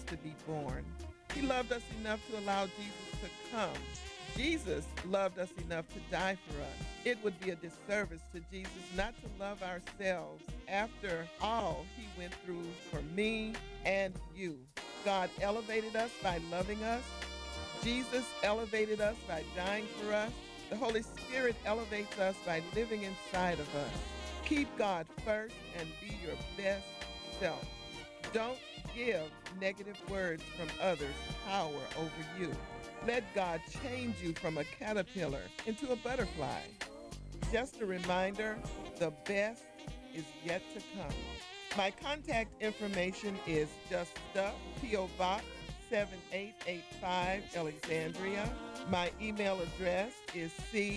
to be born. He loved us enough to allow Jesus to come. Jesus loved us enough to die for us. It would be a disservice to Jesus not to love ourselves after all he went through for me and you. God elevated us by loving us. Jesus elevated us by dying for us. The Holy Spirit elevates us by living inside of us. Keep God first and be your best self. Don't give negative words from others power over you. Let God change you from a caterpillar into a butterfly. Just a reminder, the best is yet to come. My contact information is Just Stuff, P.O. Box 7885, Alexandria. My email address is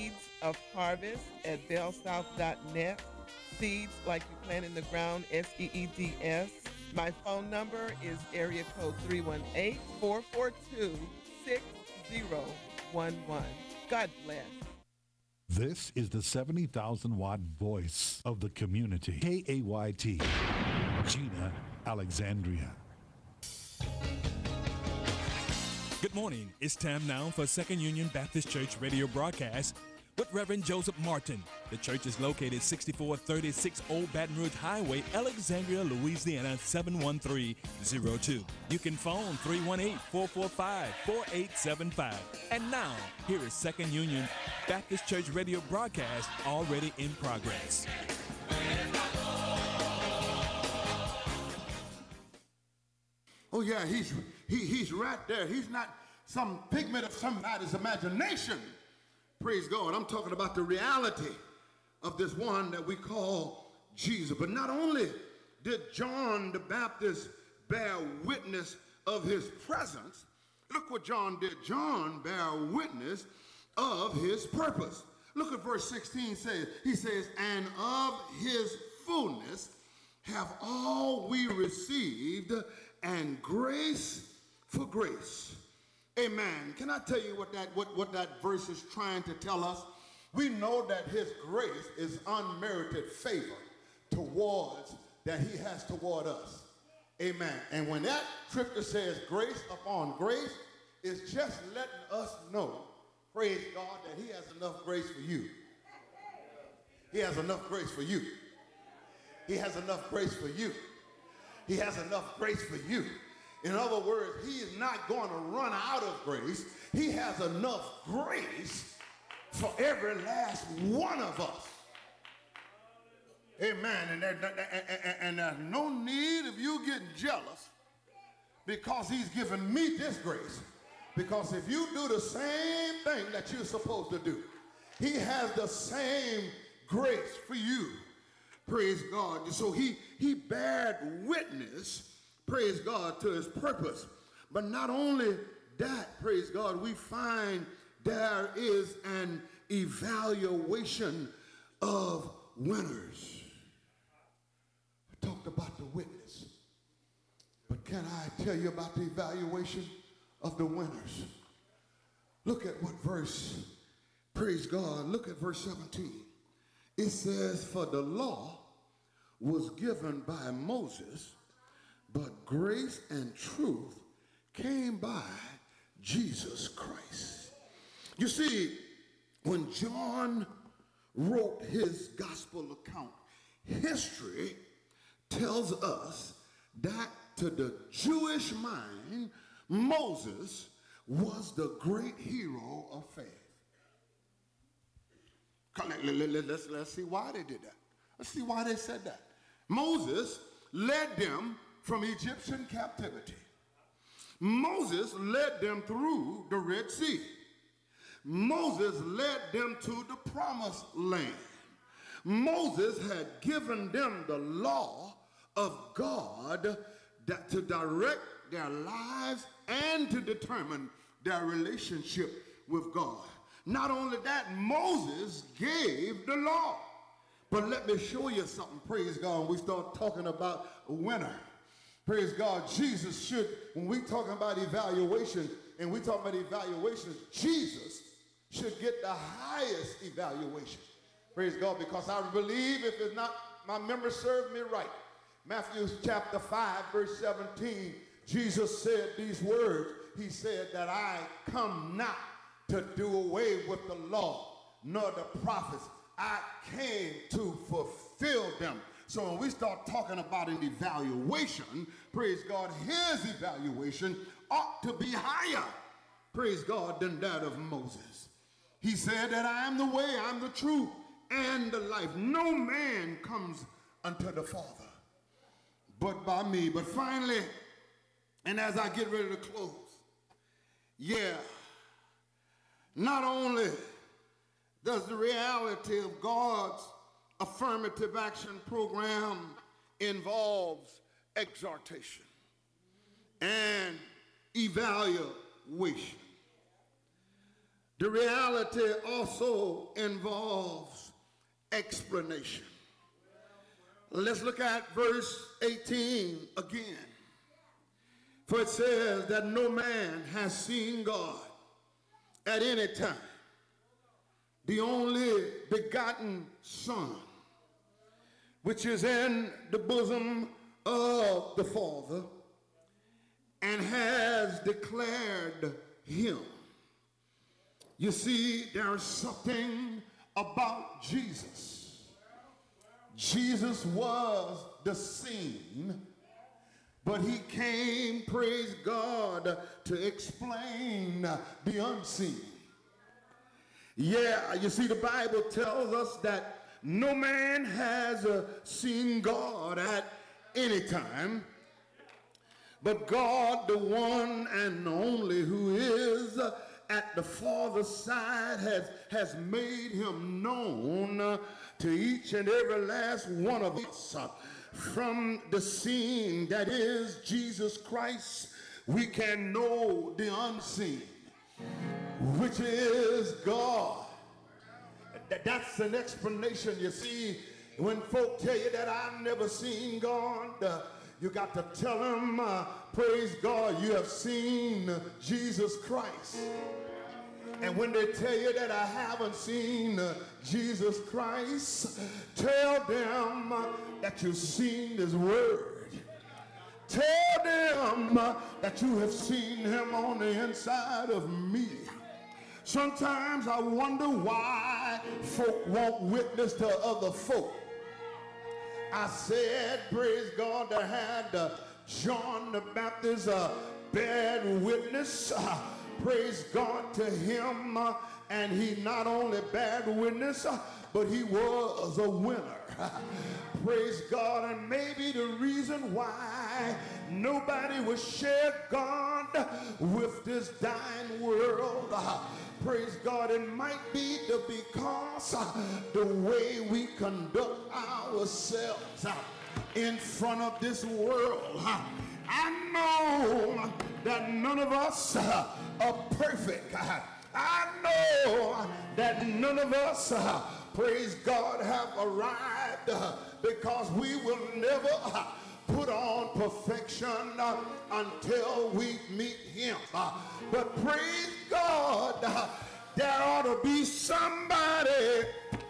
seedsofharvest@bellsouth.net. Seeds like you plant in the ground, SEEDS. My phone number is area code 318-442-6011. God bless. This is the 70,000-watt voice of the community. KAYT, Gina, Alexandria. Good morning. It's time now for Second Union Baptist Church radio broadcast with Reverend Joseph Martin. The church is located 6436 Old Baton Rouge Highway, Alexandria, Louisiana 71302. You can phone 318-445-4875. And now, here is Second Union Baptist Church radio broadcast already in progress. Oh yeah, he's right there. He's not some figment of somebody's imagination. Praise God. I'm talking about the reality of this one that we call Jesus. But not only did John the Baptist bear witness of his presence, look what John did. John bear witness of his purpose. Look at verse 16 says. He says, and of his fullness have all we received, and grace for grace. Amen. Can I tell you what that verse is trying to tell us? We know that his grace is unmerited favor towards that he has toward us. Amen. And when that scripture says grace upon grace, it's just letting us know, praise God, that he has enough grace for you. He has enough grace for you. He has enough grace for you. He has enough grace for you. In other words, he is not going to run out of grace. He has enough grace for every last one of us. Amen. And there's no need of you getting jealous because he's given me this grace. Because if you do the same thing that you're supposed to do, he has the same grace for you. Praise God. So he bared witness, praise God, to his purpose. But not only that, praise God, we find there is an evaluation of winners. We talked about the witness. But can I tell you about the evaluation of the winners? Look at what verse, praise God, look at verse 17. It says, for the law was given by Moses, but grace and truth came by Jesus Christ. You see, when John wrote his gospel account, history tells us that to the Jewish mind, Moses was the great hero of faith. Let's see why they did that. Let's see why they said that. Moses led them from Egyptian captivity. Moses led them through the Red Sea. Moses led them to the promised land. Moses had given them the law of God to direct their lives and to determine their relationship with God. Not only that, Moses gave the law. But let me show you something, praise God, when we start talking about a winner. Praise God, Jesus should, when we talking about evaluation, and we talk about evaluation, Jesus should get the highest evaluation. Praise God, because I believe, if it's not, my memory served me right, Matthew chapter 5, verse 17, Jesus said these words. He said that I come not to do away with the law nor the prophets. I came to fulfill them. So when we start talking about an evaluation, praise God, his evaluation ought to be higher, praise God, than that of Moses. He said that I am the way, I'm the truth, and the life. No man comes unto the Father but by me. But finally, and as I get ready to close, not only does the reality of God's affirmative action program involves exhortation and evaluation, the reality also involves explanation. Let's look at verse 18 again. For it says that no man has seen God at any time. The only begotten Son, which is in the bosom of the Father, and has declared him. You see, there's something about Jesus. Jesus was the seen, but he came, praise God, to explain the unseen. Yeah, you see, the Bible tells us that no man has seen God at any time, but God, the one and only who is at the Father's side, has made him known to each and every last one of us. From the seen, that is Jesus Christ, we can know the unseen, which is God. That's an explanation. You see, when folk tell you that I've never seen God, you got to tell them, praise God, you have seen Jesus Christ. And when they tell you that I haven't seen Jesus Christ, tell them that you've seen his word. Tell them that you have seen him on the inside of me. Sometimes I wonder why folk won't witness to other folk. I said, praise God, that had John the Baptist bad witness, praise God to him, and he not only bad witness, but he was a winner. Praise God. And maybe the reason why nobody will share God with this dying world, praise God, it might be because the way we conduct ourselves in front of this world. I know that none of us are perfect. I know that none of us, praise God, have arrived, because we will never put on perfection until we meet him. But praise God, there ought to be somebody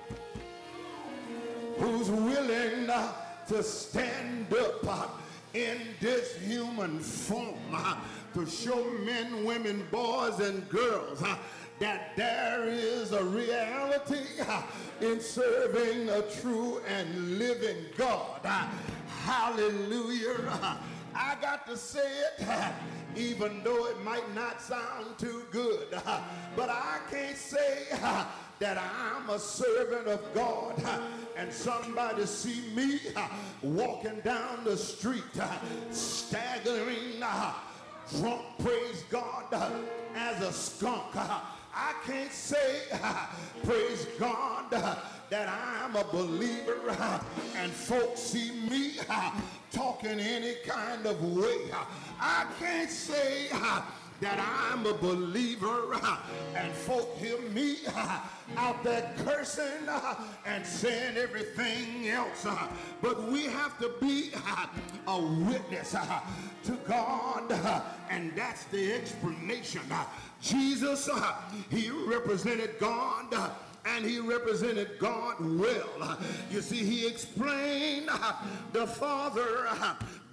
who's willing to stand up in this human form to show men, women, boys, and girls that there is a reality in serving a true and living God. Hallelujah. I got to say it, even though it might not sound too good, but I can't say that I'm a servant of God and somebody see me walking down the street staggering drunk, praise God, as a skunk. I can't say, praise God, that I'm a believer and folks see me talking any kind of way. I can't say that I'm a believer and folk hear me out there cursing and saying everything else. But we have to be a witness to God, and that's the explanation. Jesus, he represented God, and he represented God well. You see, he explained the Father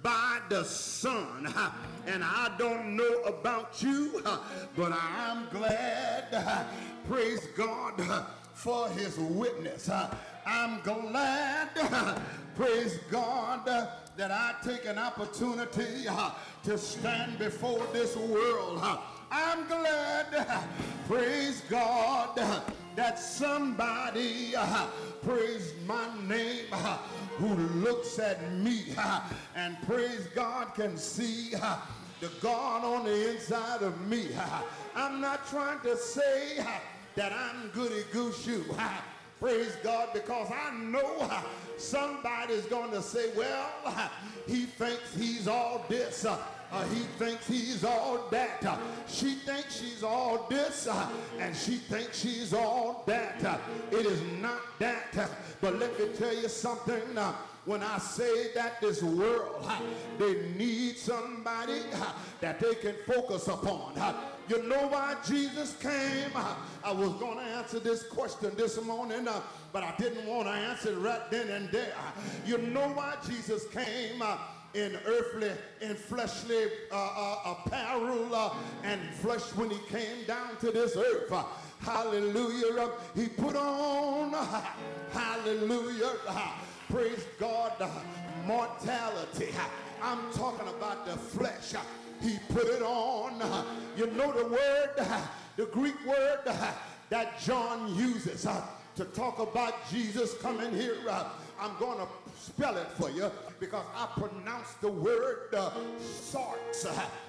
by the Son. And I don't know about you, but I'm glad, praise God, for his witness. I'm glad, praise God, that I take an opportunity to stand before this world. I'm glad, praise God, that somebody, praise my name, who looks at me and praise God can see the God on the inside of me. I'm not trying to say that I'm goody goosey, praise God, because I know somebody's going to say, well, he thinks he's all this. He thinks he's all that. She thinks she's all this, and she thinks she's all that. It is not that. But let me tell you something. When I say that this world, they need somebody that they can focus upon. You know why Jesus came? I was going to answer this question this morning, but I didn't want to answer it right then and there. You know why Jesus came? In earthly, in fleshly apparel and flesh when he came down to this earth. Hallelujah. He put on, hallelujah, praise God, mortality. I'm talking about the flesh. He put it on. You know the word, the Greek word that John uses to talk about Jesus coming here. I'm going to spell it for you because I pronounce the word sarx,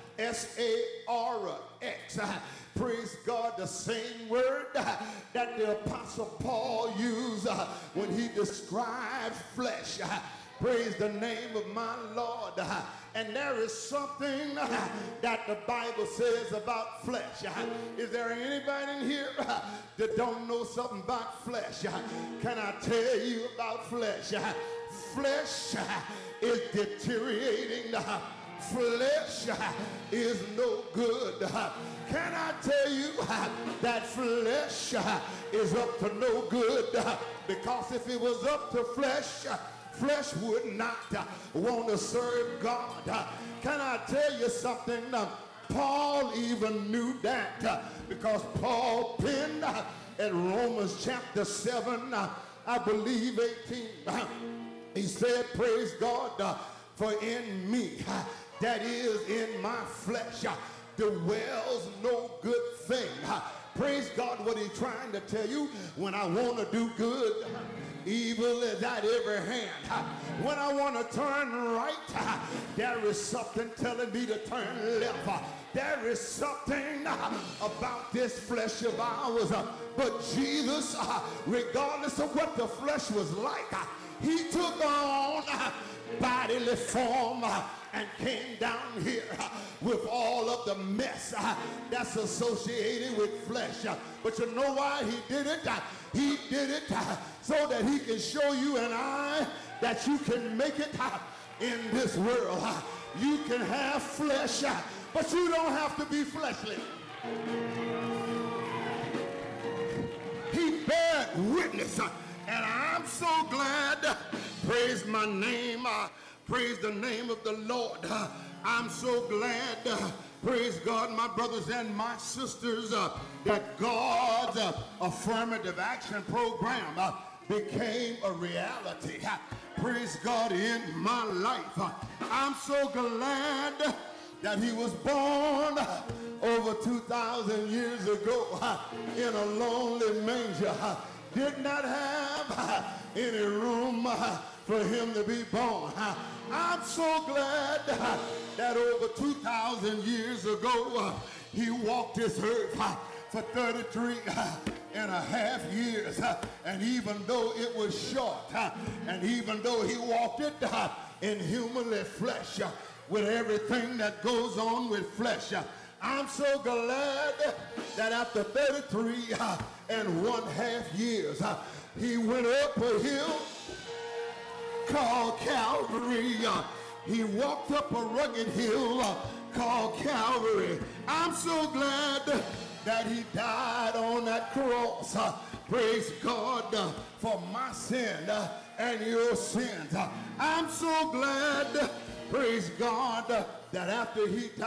S-A-R-X. Praise God, the same word that the Apostle Paul used when he described flesh. Praise the name of my Lord. And there is something that the Bible says about flesh. Is there anybody in here that don't know something about flesh? Can I tell you about flesh? Flesh is deteriorating. Flesh is no good. Can I tell you that flesh is up to no good? Because if it was up to flesh, flesh would not want to serve God. Can I tell you something? Paul even knew that because Paul penned in Romans chapter 7, I believe 18, he said, praise God, for in me, that is in my flesh, dwells no good thing. Praise God, what he's trying to tell you. When I want to do good, evil is at every hand. When I want to turn right, there is something telling me to turn left. There is something about this flesh of ours. But Jesus, regardless of what the flesh was like, he took on bodily form and came down here with all of the mess that's associated with flesh. But you know why he did it? He did it so that he can show you and I that you can make it in this world. You can have flesh, but you don't have to be fleshly. He bear witness, and I'm so glad. Praise my name. Praise the name of the Lord. I'm so glad, praise God, my brothers and my sisters, that God's affirmative action program became a reality. Praise God, in my life. I'm so glad that he was born over 2,000 years ago in a lonely manger. Did not have any room for him to be born. I'm so glad that over 2,000 years ago, he walked this earth for 33 and a half years. And even though it was short, and even though he walked it in humanly flesh, with everything that goes on with flesh, I'm so glad that after 33 and 1/2 years, he went up a hill called Calvary. He walked up a rugged hill called Calvary. I'm so glad that he died on that cross. Praise God for my sin and your sins. I'm so glad praise God, that after he